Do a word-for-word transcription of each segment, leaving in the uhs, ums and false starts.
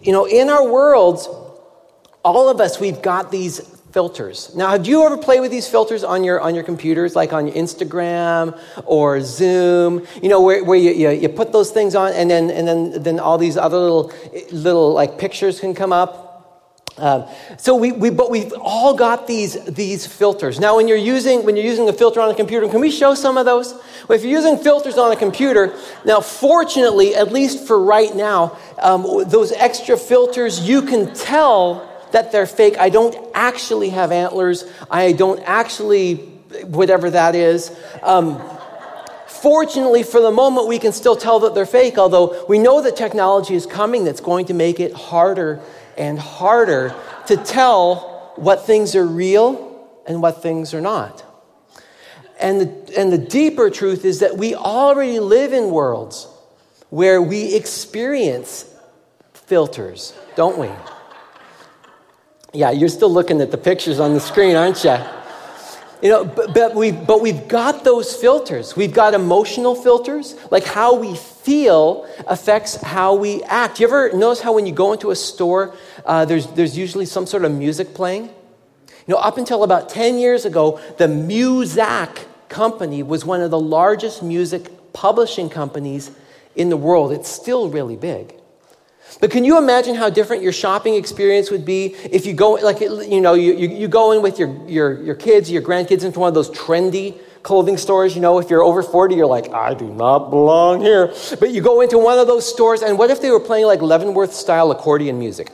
You know, in our worlds, all of us, we've got these filters. Now, do you ever play with these filters on your on your computers, like on your Instagram or Zoom? You know, where, where you, you you put those things on, and then and then then all these other little little like pictures can come up. Um, so we, we but we've all got these these filters. Now, when you're using when you're using a filter on a computer, can we show some of those? Well, if you're using filters on a computer, now fortunately, at least for right now, um, those extra filters, you can tell that they're fake. I don't actually have antlers. I don't actually, whatever that is. Um, fortunately, for the moment, we can still tell that they're fake, although we know that technology is coming that's going to make it harder and harder to tell what things are real and what things are not. And the, and the deeper truth is that we already live in worlds where we experience filters, don't we? Yeah, you're still looking at the pictures on the screen, aren't you? You know, but, but we but we've got those filters. We've got emotional filters, like how we feel affects how we act. You ever notice how when you go into a store, uh, there's there's usually some sort of music playing? You know, up until about ten years ago, the Muzak company was one of the largest music publishing companies in the world. It's still really big. But can you imagine how different your shopping experience would be if you go, like, you know, you, you, you go in with your, your, your kids, your grandkids into one of those trendy clothing stores. You know, if you're over forty, you're like, I do not belong here. But you go into one of those stores, and what if they were playing like Leavenworth-style accordion music?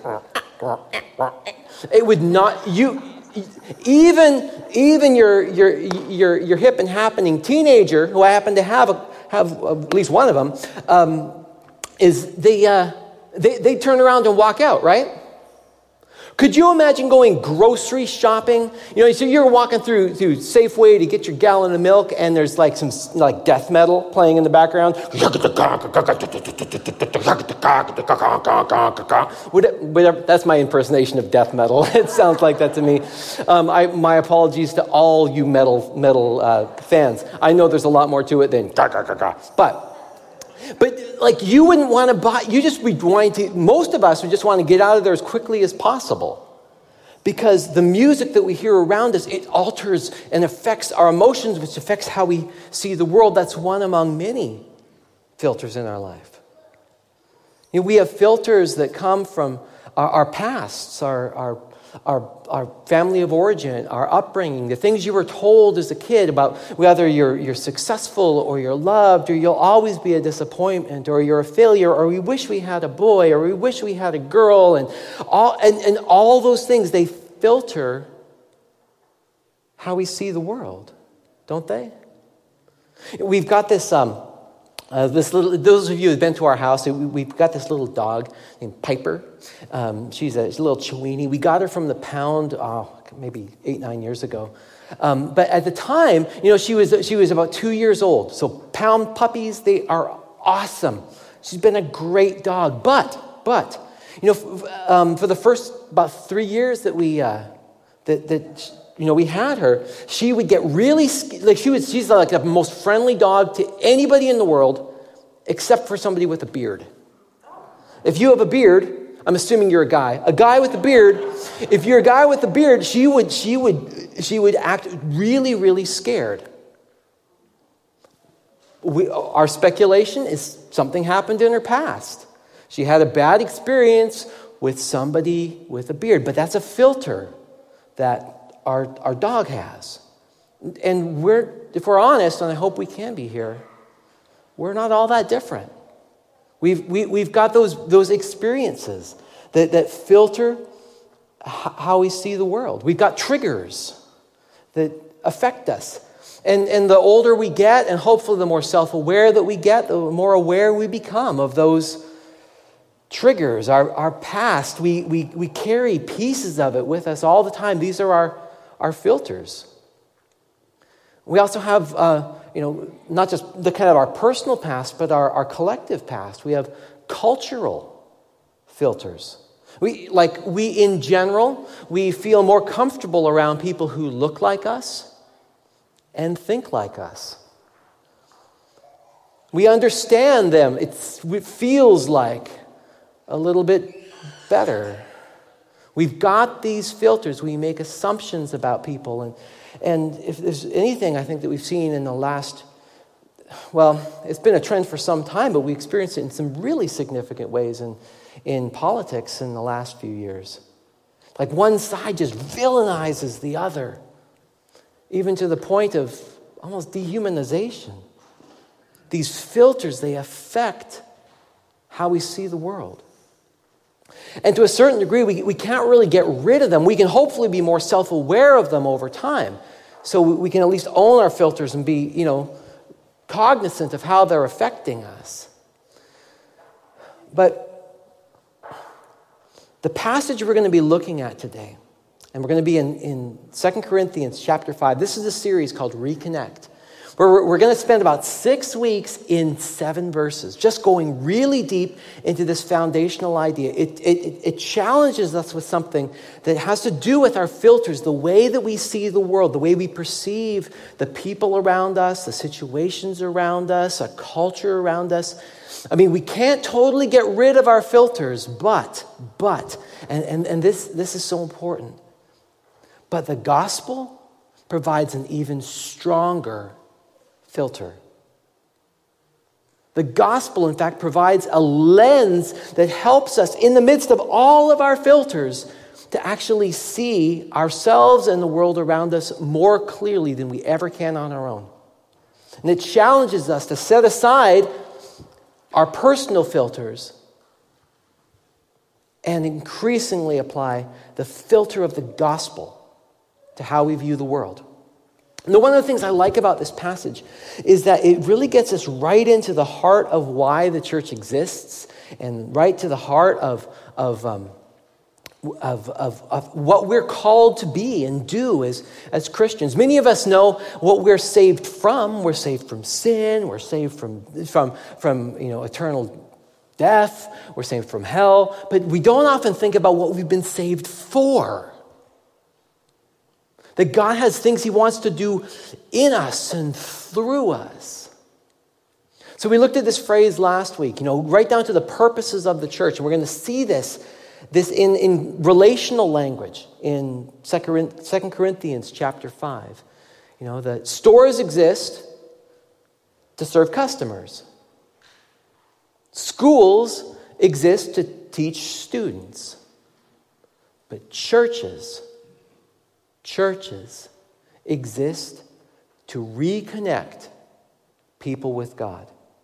It would not, you, even, even your, your, your, your hip and happening teenager, who I happen to have, a, have at least one of them, um, is the... Uh, They they turn around and walk out, right? Could you imagine going grocery shopping? You know, so you're walking through through Safeway to get your gallon of milk, and there's like some like death metal playing in the background. Whatever, that's my impersonation of death metal. It sounds like that to me. Um, I, my apologies to all you metal metal uh, fans. I know there's a lot more to it than but. But like you wouldn't want to buy, you just be wanting to, most of us would just want to get out of there as quickly as possible. Because the music that we hear around us, it alters and affects our emotions, which affects how we see the world. That's one among many filters in our life. You know, we have filters that come from our, our pasts, our, our Our, our family of origin, our upbringing, the things you were told as a kid about whether you're, you're successful or you're loved or you'll always be a disappointment or you're a failure or we wish we had a boy or we wish we had a girl and all, and, and all those things, they filter how we see the world, don't they? We've got this... Um, Uh, this little, those of you who've been to our house, we, we've got this little dog named Piper. Um, she's, a, she's a little Chiweenie. We got her from the pound, oh, maybe eight, nine years ago. Um, but at the time, you know, she was she was about two years old. So pound puppies, they are awesome. She's been a great dog. But, but, you know, f- um, for the first about three years that we uh, that that. you know, we had her, she would get really, like she was, she's like the most friendly dog to anybody in the world, except for somebody with a beard. If you have a beard, I'm assuming you're a guy, a guy with a beard, if you're a guy with a beard, she would, she would, she would act really, really scared. We, our speculation is something happened in her past. She had a bad experience with somebody with a beard, but that's a filter that Our, our dog has. And we're, if we're honest, and I hope we can be here, we're not all that different. We've, we, we've got those, those experiences that, that filter h- how we see the world. We've got triggers that affect us. And, and the older we get, and hopefully the more self-aware that we get, the more aware we become of those triggers, our, our past. We, we, we carry pieces of it with us all the time. These are our Our filters. We also have, uh, you know, not just the kind of our personal past, but our, our collective past. We have cultural filters. We, like we in general, we feel more comfortable around people who look like us and think like us. We understand them. It's, it feels like a little bit better. We've got these filters. We make assumptions about people. And, and if there's anything I think that we've seen in the last, well, it's been a trend for some time, but we experienced it in some really significant ways in, in politics in the last few years. Like one side just villainizes the other, even to the point of almost dehumanization. These filters, they affect how we see the world. And to a certain degree, we, we can't really get rid of them. We can hopefully be more self-aware of them over time. So we, we can at least own our filters and be, you know, cognizant of how they're affecting us. But the passage we're going to be looking at today, and we're going to be in, in Second Corinthians chapter five. This is a series called Reconnect, where we're, we're going to spend about six weeks in seven verses, just going really deep into this foundational idea. It, it, it challenges us with something that has to do with our filters, the way that we see the world, the way we perceive the people around us, the situations around us, a culture around us. I mean, we can't totally get rid of our filters, but, but, and, and, and this, this is so important, but the gospel provides an even stronger filter. The gospel, in fact, provides a lens that helps us in the midst of all of our filters to actually see ourselves and the world around us more clearly than we ever can on our own. And it challenges us to set aside our personal filters and increasingly apply the filter of the gospel to how we view the world. And one of the things I like about this passage is that it really gets us right into the heart of why the church exists and right to the heart of, of, um, of, of, of what we're called to be and do as, as Christians. Many of us know what we're saved from. We're saved from sin. We're saved from, from, from you know, eternal death. We're saved from hell. But we don't often think about what we've been saved for. That God has things he wants to do in us and through us. So we looked at this phrase last week, you know, right down to the purposes of the church. And we're going to see this, this in, in relational language in Second Corinthians chapter five. You know, the stores exist to serve customers. Schools exist to teach students. But churches Churches exist to reconnect people with God.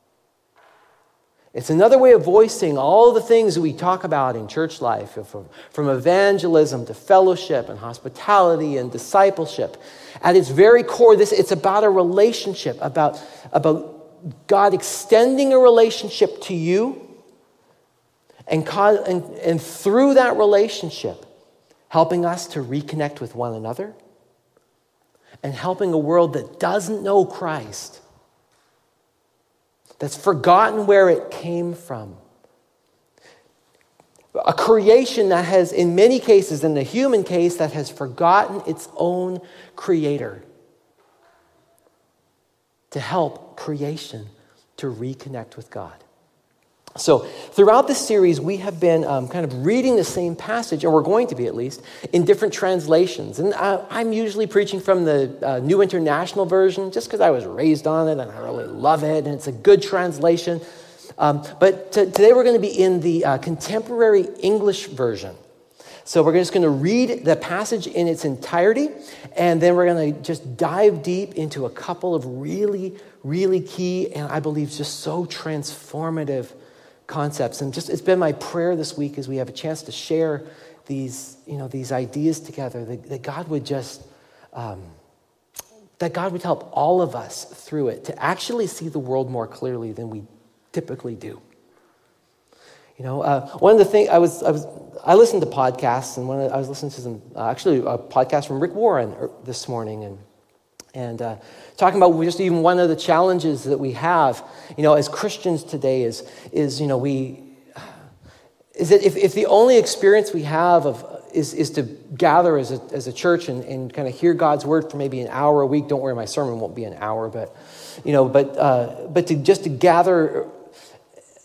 It's another way of voicing all the things that we talk about in church life, from, from evangelism to fellowship and hospitality and discipleship. At its very core, this it's about a relationship, about, about God extending a relationship to you, and, and, and through that relationship, helping us to reconnect with one another, and helping a world that doesn't know Christ, that's forgotten where it came from. A creation that has, in many cases, in the human case, that has forgotten its own creator, to help creation to reconnect with God. So throughout this series, we have been um, kind of reading the same passage, or we're going to be at least, in different translations. And I, I'm usually preaching from the uh, New International Version, just because I was raised on it and I really love it, and it's a good translation. Um, but t- today we're going to be in the uh, Contemporary English Version. So we're just going to read the passage in its entirety, and then we're going to just dive deep into a couple of really, really key, and I believe just so transformative concepts. And just it's been my prayer this week as we have a chance to share these, you know, these ideas together, that, that God would just, um, that God would help all of us through it to actually see the world more clearly than we typically do. You know, uh, one of the things I was, I was, I listened to podcasts, and one of the, I was listening to some, uh, actually a podcast from Rick Warren this morning, and and uh, talking about just even one of the challenges that we have, you know, as Christians today is, is you know, we, is that if, if the only experience we have of is is to gather as a as a church and, and kind of hear God's word for maybe an hour a week. Don't worry, my sermon won't be an hour, but you know, but uh, but to just to gather.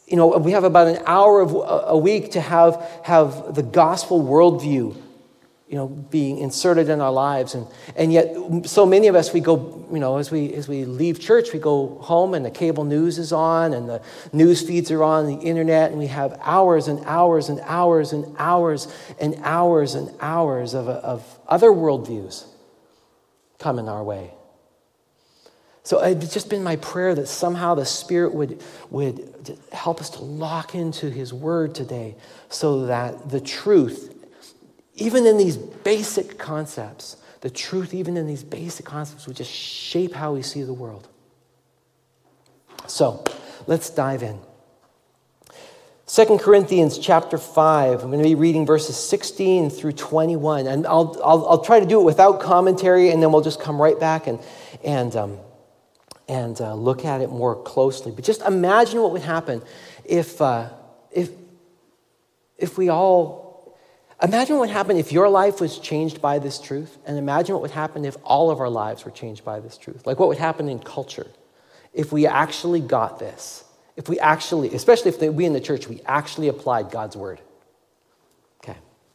you know, we have about an hour of a week to have, have the gospel worldview, you know, being inserted in our lives. And, and yet so many of us, we go, you know, as we, as we leave church, we go home and the cable news is on and the news feeds are on the internet, and we have hours and hours and hours and hours and hours and hours of, of other worldviews coming our way. So it's just been my prayer that somehow the Spirit would, would help us to lock into His Word today so that the truth, even in these basic concepts, the truth even in these basic concepts would just shape how we see the world. So let's dive in. Second Corinthians chapter five, I'm going to be reading verses sixteen through twenty-one. And I'll, I'll, I'll try to do it without commentary, and then we'll just come right back and, and, um, and uh, look at it more closely. But just imagine what would happen if, uh, if, if we all, imagine what would happen if your life was changed by this truth, and imagine what would happen if all of our lives were changed by this truth. Like what would happen in culture if we actually got this, if we actually, especially if we in the church, we actually applied God's word. Okay.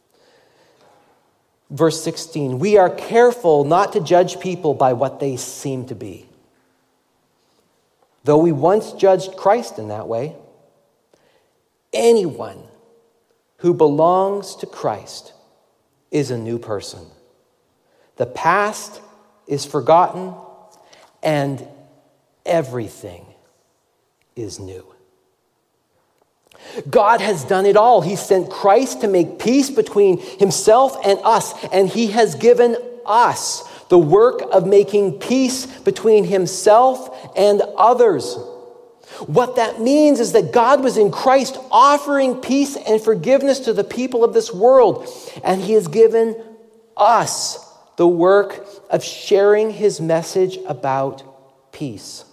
Verse sixteen, we are careful not to judge people by what they seem to be. Though we once judged Christ in that way, anyone who belongs to Christ is a new person. The past is forgotten and everything is new. God has done it all. He sent Christ to make peace between Himself and us, and He has given us the work of making peace between Himself and others. What that means is that God was in Christ offering peace and forgiveness to the people of this world, and He has given us the work of sharing His message about peace.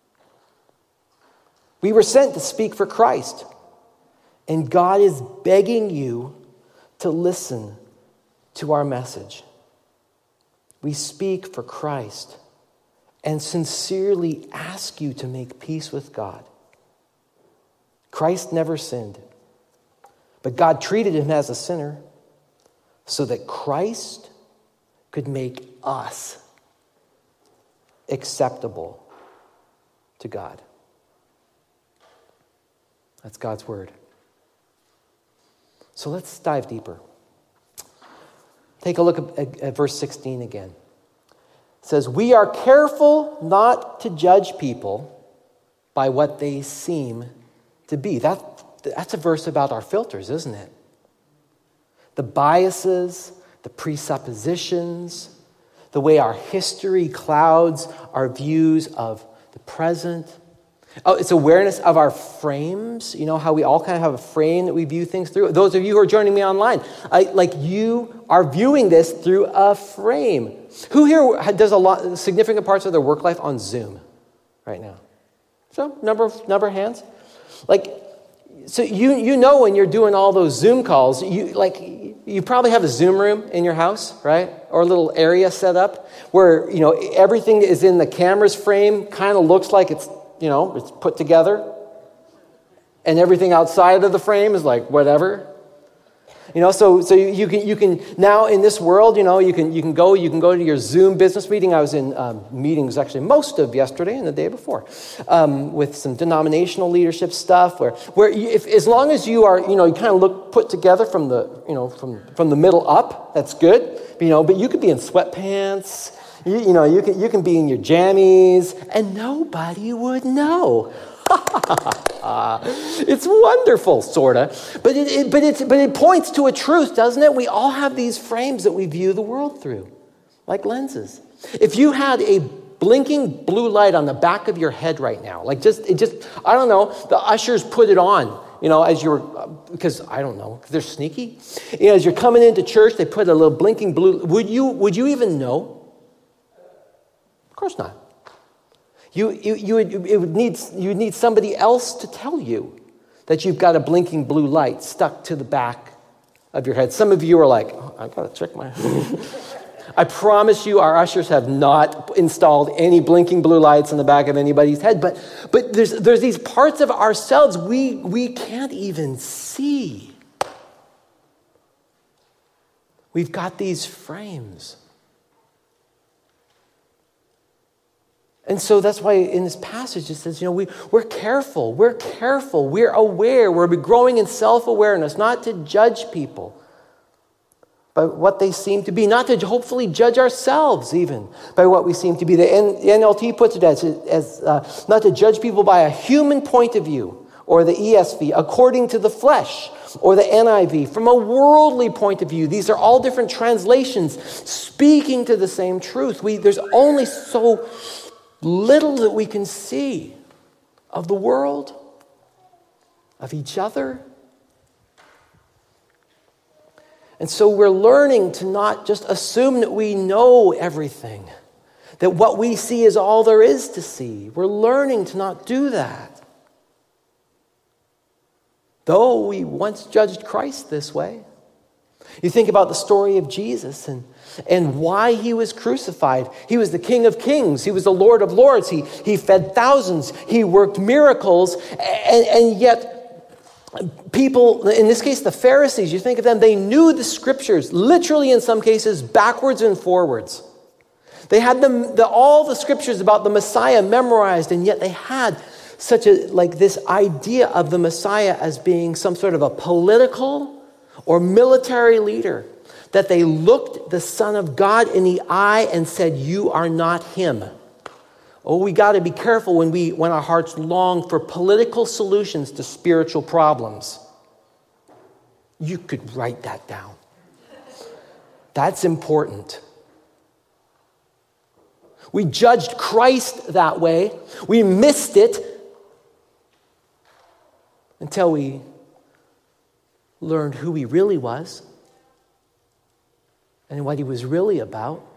We were sent to speak for Christ, and God is begging you to listen to our message. We speak for Christ and sincerely ask you to make peace with God. Christ never sinned, but God treated Him as a sinner so that Christ could make us acceptable to God. That's God's word. So let's dive deeper. Take a look at, at, at verse sixteen again. It says, we are careful not to judge people by what they seem to be. That, that's a verse about our filters, isn't it? The biases, the presuppositions, the way our history clouds our views of the present. Oh, it's awareness of our frames. You know how we all kind of have a frame that we view things through. Those of you who are joining me online, I, like you are viewing this through a frame. Who here does a lot, significant parts of their work life on Zoom right now? So number of number of hands, like so you you know when you're doing all those Zoom calls, you like you probably have a Zoom room in your house, right? Or a little area set up where you know everything that is in the camera's frame kind of looks like it's. You know, it's put together. And everything outside of the frame is like whatever. You know, so so you can you can now in this world, you know, you can you can go you can go to your Zoom business meeting. I was in um, meetings actually most of yesterday and the day before um, with some denominational leadership stuff. Where where you, if as long as you are you know you kind of look put together from the you know from from the middle up, that's good. You know, but you could be in sweatpants. You, you know, you can you can be in your jammies, and nobody would know. It's wonderful, sorta, but it, it but it but it points to a truth, doesn't it? We all have these frames that we view the world through, like lenses. If you had a blinking blue light on the back of your head right now, like just it just I don't know, the ushers put it on. You know, as you're, because I don't know, because they're sneaky. You know, as you're coming into church, they put a little blinking blue. Would you would you even know? Of course not. You you you would it would need you would need somebody else to tell you that you've got a blinking blue light stuck to the back of your head. Some of you are like, oh, I gotta check my. I promise you our ushers have not installed any blinking blue lights on the back of anybody's head. But but there's there's these parts of ourselves we we can't even see. We've got these frames. And so that's why in this passage it says, you know, we, we're careful, we're careful, we're aware, we're growing in self-awareness, not to judge people by what they seem to be, not to hopefully judge ourselves even by what we seem to be. The N L T puts it as, as uh, not to judge people by a human point of view, or the E S V, according to the flesh, or the N I V, from a worldly point of view. These are all different translations speaking to the same truth. We, there's only so little that we can see of the world, of each other. And so we're learning to not just assume that we know everything, that what we see is all there is to see. We're learning to not do that. Though we once judged Christ this way. You think about the story of Jesus and, and why he was crucified. He was the King of Kings. He was the Lord of Lords. He, he fed thousands. He worked miracles. And, and yet people, in this case the Pharisees, you think of them, they knew the scriptures, literally in some cases, backwards and forwards. They had them, the, all the scriptures about the Messiah memorized, and yet they had such a, like this idea of the Messiah as being some sort of a political or military leader, that they looked the Son of God in the eye and said, "You are not him." Oh, we got to be careful when we when our hearts long for political solutions to spiritual problems. You could write that down. That's important. We judged Christ that way. We missed it until we learned who he really was and what he was really about.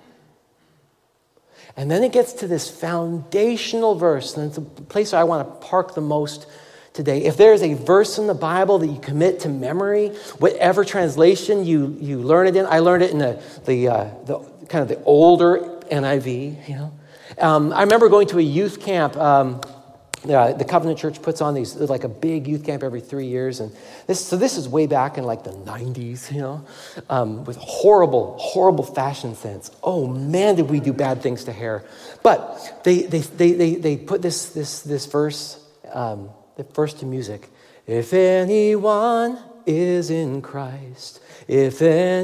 And then it gets to this foundational verse, and it's the place where I want to park the most today. If there's a verse in the Bible that you commit to memory, whatever translation you, you learn it in, I learned it in the the, uh, the kind of the older N I V. You know, um, I remember going to a youth camp. Um, Yeah, the Covenant Church puts on these, like a big youth camp every three years. And this, so this is way back in like the nineties, you know, um, with horrible, horrible fashion sense. Oh man, did we do bad things to hair. But they they they they, they put this this this verse, um, the verse to music. If anyone is in Christ, if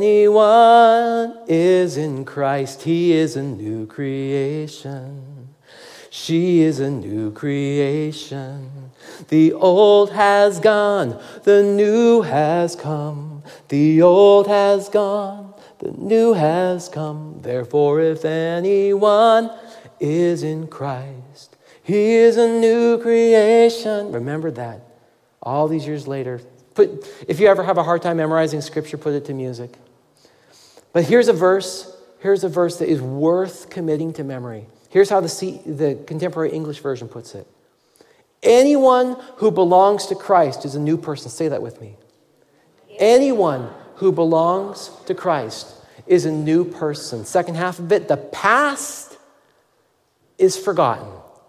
anyone is in Christ, he is a new creation. She is a new creation. The old has gone, the new has come. The old has gone, the new has come. Therefore, if anyone is in Christ, he is a new creation. Remember that. All these years later. Put, if you ever have a hard time memorizing scripture, put it to music. But here's a verse. Here's a verse that is worth committing to memory. Here's how the, C, the Contemporary English Version puts it. Anyone who belongs to Christ is a new person. Say that with me. Anyone who belongs to Christ is a new person. Second half of it, the past is forgotten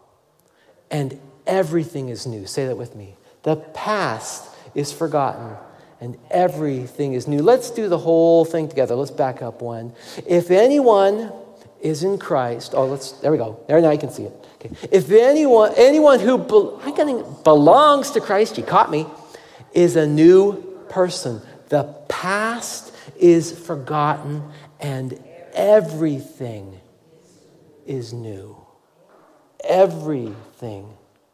and everything is new. Say that with me. The past is forgotten and everything is new. Let's do the whole thing together. Let's back up one. If anyone is in Christ. Oh, let's, there we go. There, now you can see it. Okay. If anyone, anyone who be, I got belongs to Christ, you caught me, is a new person. The past is forgotten and everything is new. Everything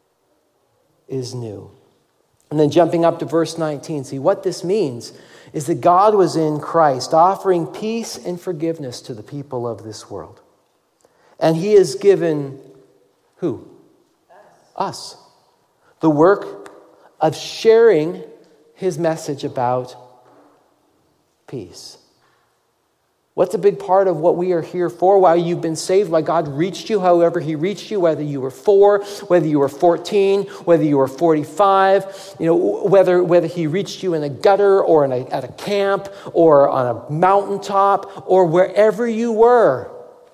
is new. And then jumping up to verse nineteen, see what this means is that God was in Christ, offering peace and forgiveness to the people of this world. And he has given who? Us. The work of sharing his message about peace. What's a big part of what we are here for? Why you've been saved, why God reached you, however he reached you, whether you were four, whether you were fourteen, whether you were forty-five, you know, whether, whether he reached you in a gutter or in a, at a camp or on a mountaintop or wherever you were.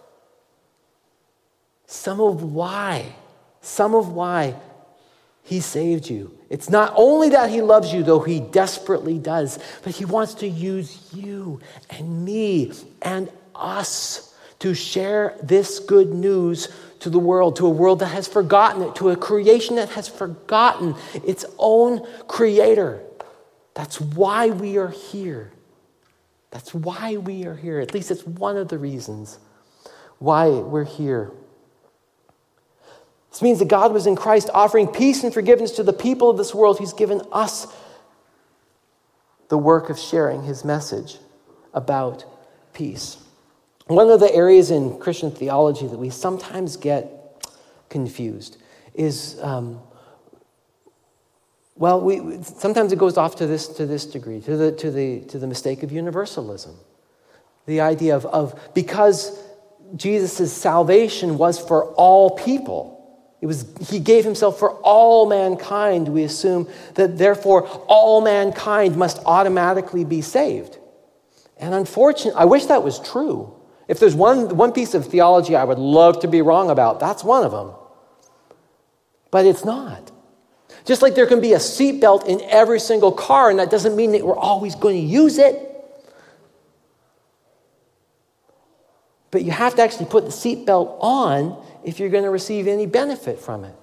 Some of why, some of why he saved you. It's not only that he loves you, though he desperately does, but he wants to use you and me and us to share this good news to the world, to a world that has forgotten it, to a creation that has forgotten its own creator. That's why we are here. That's why we are here. At least it's one of the reasons why we're here. This means that God was in Christ offering peace and forgiveness to the people of this world. He's given us the work of sharing his message about peace. One of the areas in Christian theology that we sometimes get confused is, um, well, we sometimes it goes off to this to this degree, to the to the to the mistake of universalism. The idea of, of because Jesus' salvation was for all people. It was, he gave himself for all mankind. We assume that therefore all mankind must automatically be saved. And unfortunately, I wish that was true. If there's one, one piece of theology I would love to be wrong about, that's one of them. But it's not. Just like there can be a seatbelt in every single car, and that doesn't mean that we're always going to use it. But you have to actually put the seatbelt on if you're going to receive any benefit from it.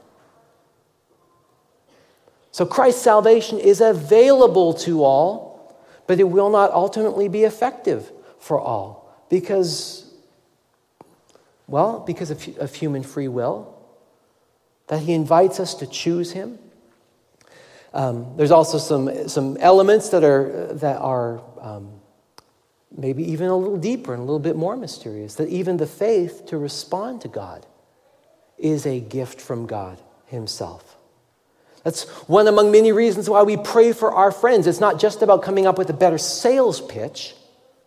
So Christ's salvation is available to all, but it will not ultimately be effective for all because, well, because of, of human free will, that he invites us to choose him. Um, there's also some, some elements that are, that are um, maybe even a little deeper and a little bit more mysterious, that even the faith to respond to God is a gift from God himself. That's one among many reasons why we pray for our friends. It's not just about coming up with a better sales pitch.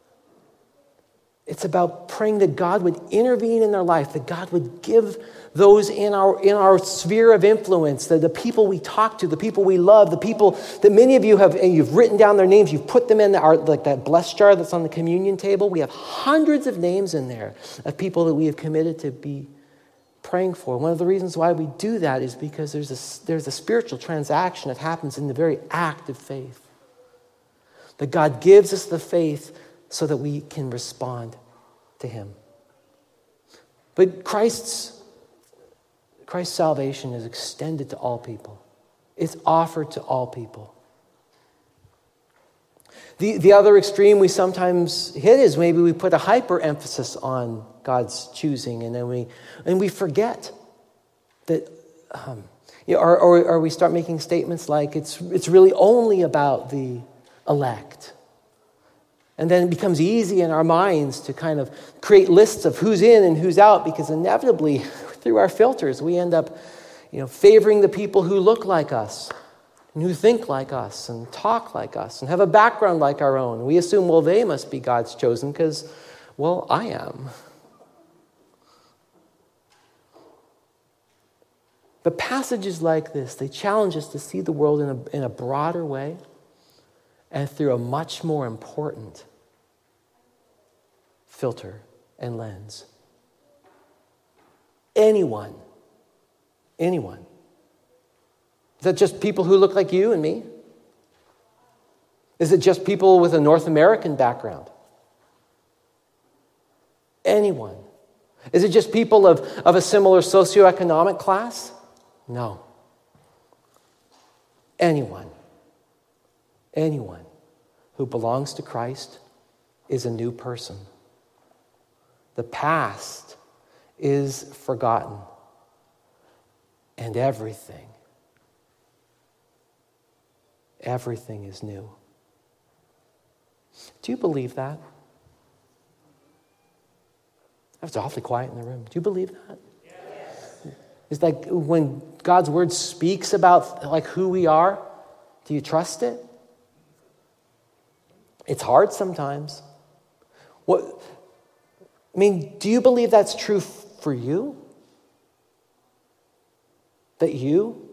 It's about praying that God would intervene in their life, that God would give those in our in our sphere of influence, the, the people we talk to, the people we love, the people that many of you have, and you've written down their names, you've put them in the, our, like that blessed jar that's on the communion table. We have hundreds of names in there of people that we have committed to be praying for. One of the reasons why we do that is because there's a, there's a spiritual transaction that happens in the very act of faith. That God gives us the faith so that we can respond to him. But Christ's, Christ's salvation is extended to all people. It's offered to all people. The, the other extreme we sometimes hit is maybe we put a hyper emphasis on God's choosing, and then we and we forget that, um, you know, or, or, or we start making statements like it's it's really only about the elect. And then it becomes easy in our minds to kind of create lists of who's in and who's out, because inevitably, through our filters, we end up, you know, favoring the people who look like us and who think like us and talk like us and have a background like our own. We assume, well, they must be God's chosen because, well, I am. But passages like this, they challenge us to see the world in a, in a broader way and through a much more important filter and lens. Anyone, anyone. Is that just people who look like you and me? Is it just people with a North American background? Anyone. Is it just people of, of a similar socioeconomic class? No. Anyone. Anyone who belongs to Christ is a new person. The past is forgotten, and everything, everything is new. Do you believe that? That's awfully quiet in the room. Do you believe that? Yes. It's like when God's word speaks about like who we are, do you trust it? It's hard sometimes. What I mean, do you believe that's true for you? That you,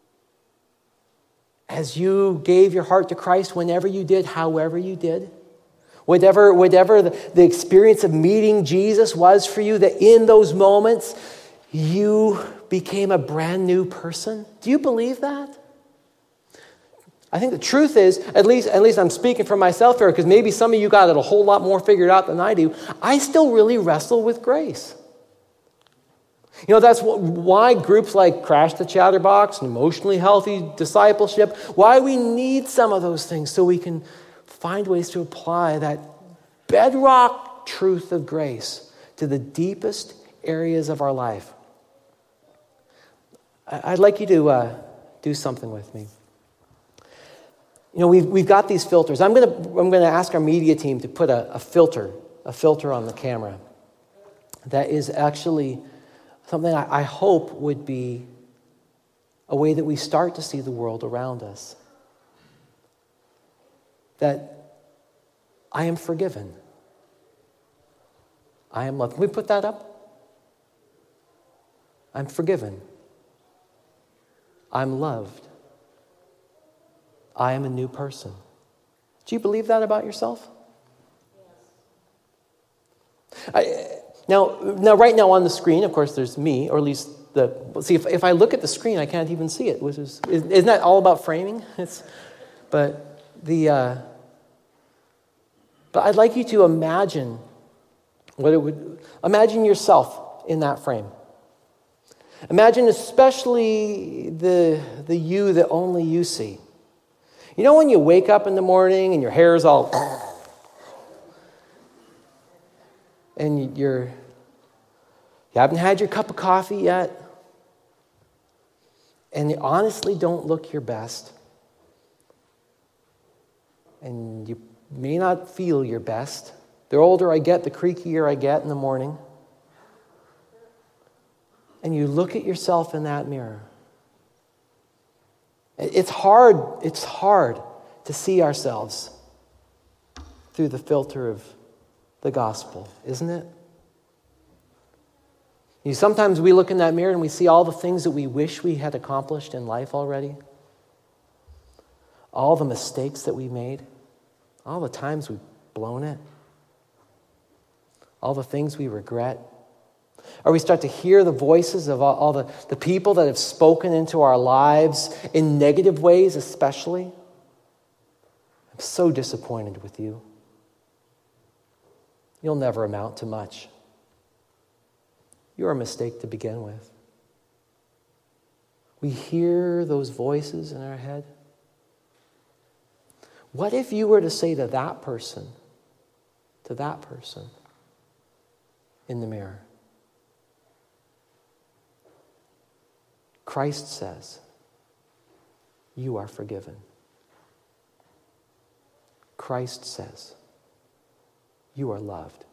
as you gave your heart to Christ, whenever you did, however you did, whatever, whatever the, the experience of meeting Jesus was for you, that in those moments, you became a brand new person? Do you believe that? I think the truth is, at least, at least I'm speaking for myself here, because maybe some of you got it a whole lot more figured out than I do. I still really wrestle with grace. You know, that's why groups like Crash the Chatterbox and Emotionally Healthy Discipleship, why we need some of those things so we can find ways to apply that bedrock truth of grace to the deepest areas of our life. I'd like you to uh, do something with me. You know, we've, we've got these filters. I'm going to I'm going to ask our media team to put a, a filter, a filter on the camera that is actually something I, I hope would be a way that we start to see the world around us. That I am forgiven. I am loved. Can we put that up? I'm forgiven. I'm loved. I am a new person. Do you believe that about yourself? Yes. I, now, now, right now on the screen, of course, there's me, or at least the. See, if, if I look at the screen, I can't even see it. Which is, isn't that all about framing? It's, but the. Uh, but I'd like you to imagine what it would. Imagine yourself in that frame. Imagine especially the the you that only you see. You know when you wake up in the morning and your hair is all, and you're, you haven't had your cup of coffee yet, and you honestly don't look your best, and you may not feel your best. The older I get, the creakier I get in the morning. And you look at yourself in that mirror. It's hard, it's hard to see ourselves through the filter of the gospel, isn't it? You, sometimes we look in that mirror and we see all the things that we wish we had accomplished in life already. All the mistakes that we made. All the times we've blown it. All the things we regret. Or we start to hear the voices of all, all the, the people that have spoken into our lives in negative ways especially. I'm so disappointed with you. You'll never amount to much. You're a mistake to begin with. We hear those voices in our head. What if you were to say to that person, to that person in the mirror, Christ says, you are forgiven. Christ says, you are loved.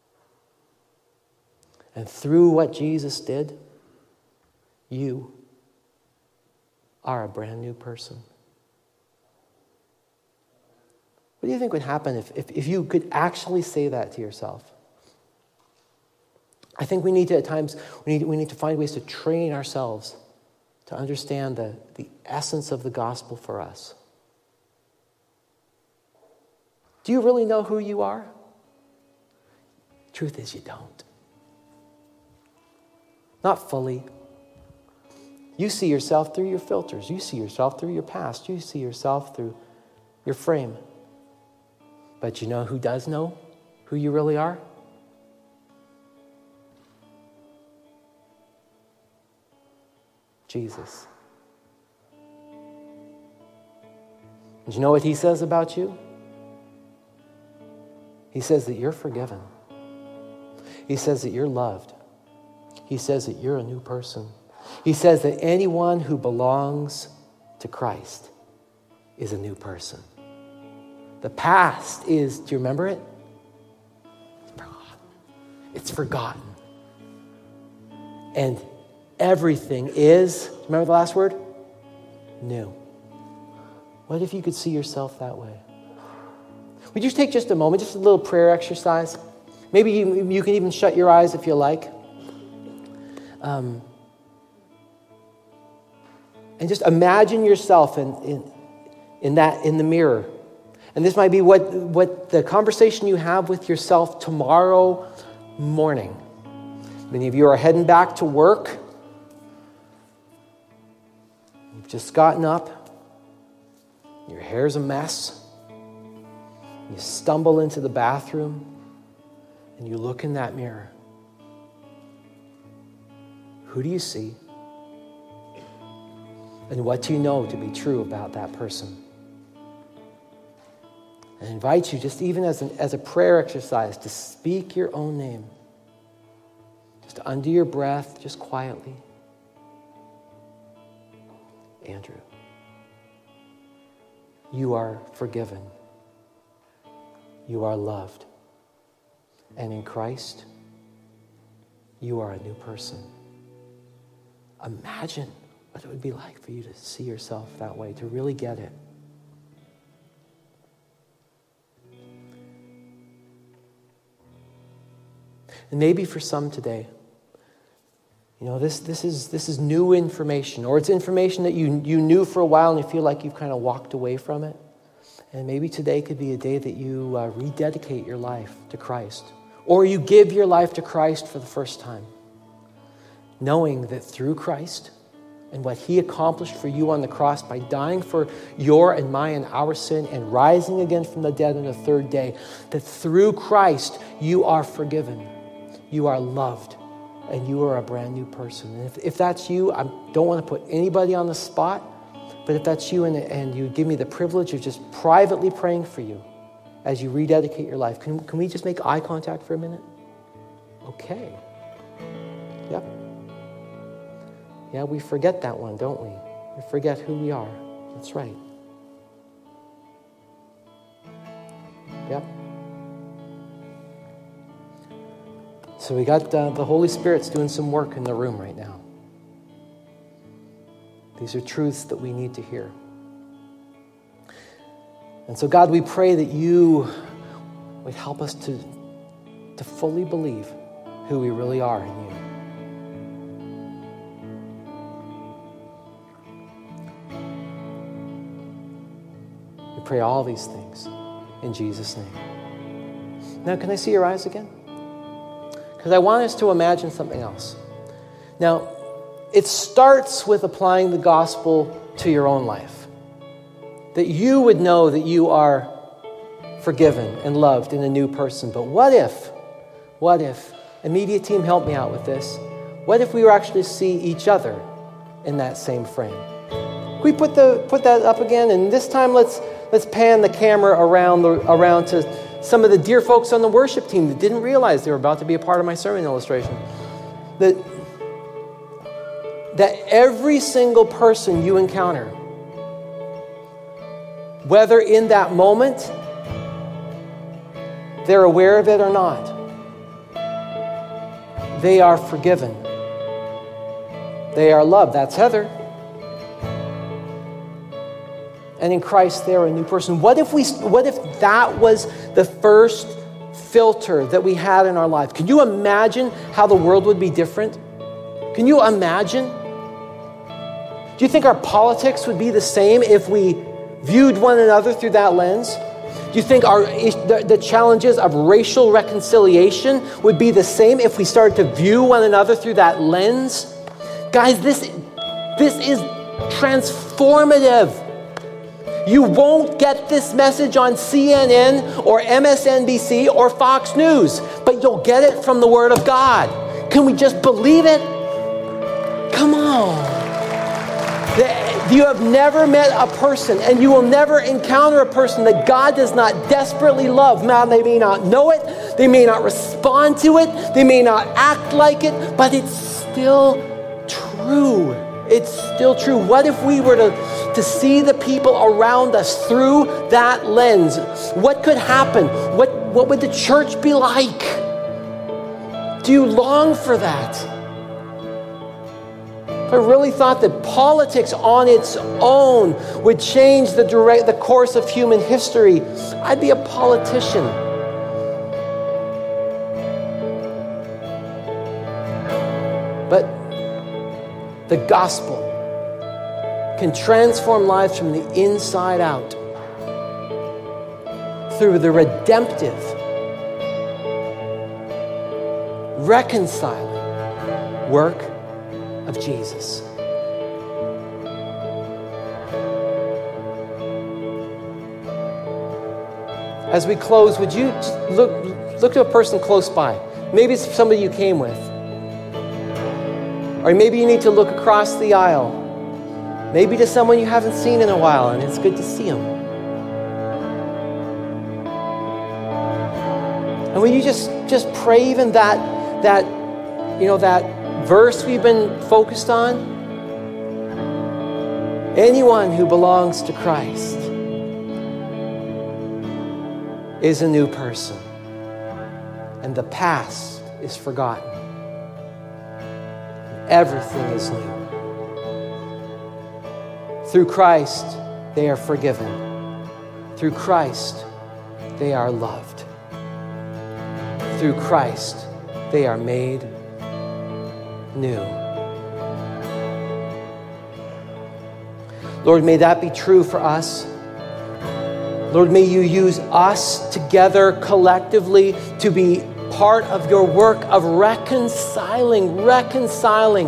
And through what Jesus did, you are a brand new person. What do you think would happen if, if, if you could actually say that to yourself? I think we need to, at times, we need, we need to find ways to train ourselves to understand the, the essence of the gospel for us. Do you really know who you are? Truth is, you don't. Not fully. You see yourself through your filters. You see yourself through your past. You see yourself through your frame. But you know who does know who you really are? Jesus. Do you know what he says about you? He says that you're forgiven. He says that you're loved. He says that you're a new person. He says that anyone who belongs to Christ is a new person. The past is, do you remember it? It's forgotten. It's forgotten. And everything is, remember the last word? New. What if you could see yourself that way? Would you take just a moment, just a little prayer exercise? Maybe you, you can even shut your eyes if you like. Um, and just imagine yourself in, in, in that, in the mirror. And this might be what, what the conversation you have with yourself tomorrow morning. Many of you are heading back to work. You've just gotten up. Your hair's a mess. You stumble into the bathroom and you look in that mirror. Who do you see? And what do you know to be true about that person? I invite you, just even as, an, as a prayer exercise, to speak your own name. Just under your breath, just quietly. Andrew, you are forgiven. You are loved. And in Christ, you are a new person. Imagine what it would be like for you to see yourself that way, to really get it. And maybe for some today, you know, this, this is this is new information, or it's information that you, you knew for a while and you feel like you've kind of walked away from it. And maybe today could be a day that you uh, rededicate your life to Christ, or you give your life to Christ for the first time, knowing that through Christ and what he accomplished for you on the cross by dying for your and my and our sin and rising again from the dead on the third day, that through Christ you are forgiven. You are loved, and you are a brand new person. And if, if that's you, I don't want to put anybody on the spot, but if that's you and, and you give me the privilege of just privately praying for you as you rededicate your life, can, can we just make eye contact for a minute? Okay. Yep. Yeah, we forget that one, don't we? We forget who we are. That's right. Yep. So we got uh, the Holy Spirit's doing some work in the room right now. These are truths that we need to hear. And so God, we pray that you would help us to, to fully believe who we really are in you. We pray all these things in Jesus' name. Now, can I see your eyes again? Because I want us to imagine something else. Now, it starts with applying the gospel to your own life. That you would know that you are forgiven and loved and a new person. But what if, what if, immediate team, help me out with this. What if we were actually to see each other in that same frame? Can we put the put that up again? And this time let's let's pan the camera around the around to some of the dear folks on the worship team that didn't realize they were about to be a part of my sermon illustration. That, that every single person you encounter, whether in that moment they're aware of it or not, they are forgiven. They are loved. That's Heather. And in Christ, they're a new person. What if we? What if that was the first filter that we had in our life? Can you imagine how the world would be different? Can you imagine? Do you think our politics would be the same if we viewed one another through that lens? Do you think our the, the challenges of racial reconciliation would be the same if we started to view one another through that lens? Guys, this, this is transformative. You won't get this message on C N N or M S N B C or Fox News, but you'll get it from the Word of God. Can we just believe it? Come on. You have never met a person, and you will never encounter a person that God does not desperately love. Now, they may not know it, they may not respond to it, they may not act like it, but it's still true. It's still true. What if we were to, to see the people around us through that lens? What could happen? What, what would the church be like? Do you long for that? If I really thought that politics on its own would change the direct, the course of human history, I'd be a politician. the gospel can transform lives from the inside out through the redemptive, reconciling work of Jesus. As we close, would you look, look to a person close by? Maybe it's somebody you came with. Or maybe you need to look across the aisle. Maybe to someone you haven't seen in a while, and it's good to see them. And will you just, just pray even that, that, you know, that verse we've been focused on? Anyone who belongs to Christ is a new person, and the past is forgotten. Everything is new. Through Christ, they are forgiven. Through Christ, they are loved. Through Christ, they are made new. Lord, may that be true for us. Lord, may you use us together collectively to be part of your work of reconciling, reconciling,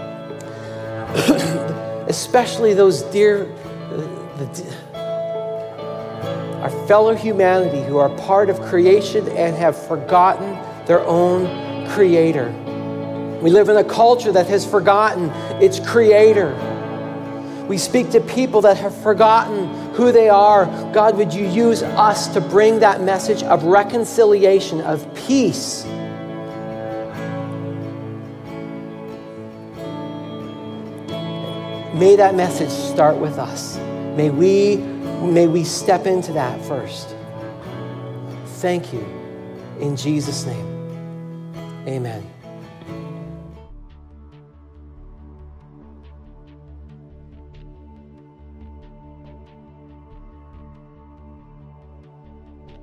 especially those dear, the, our fellow humanity who are part of creation and have forgotten their own Creator. We live in a culture that has forgotten its Creator. We speak to people that have forgotten who they are. God, would you use us to bring that message of reconciliation, of peace? May that message start with us. May we, may we step into that first. Thank you. In Jesus' name, amen.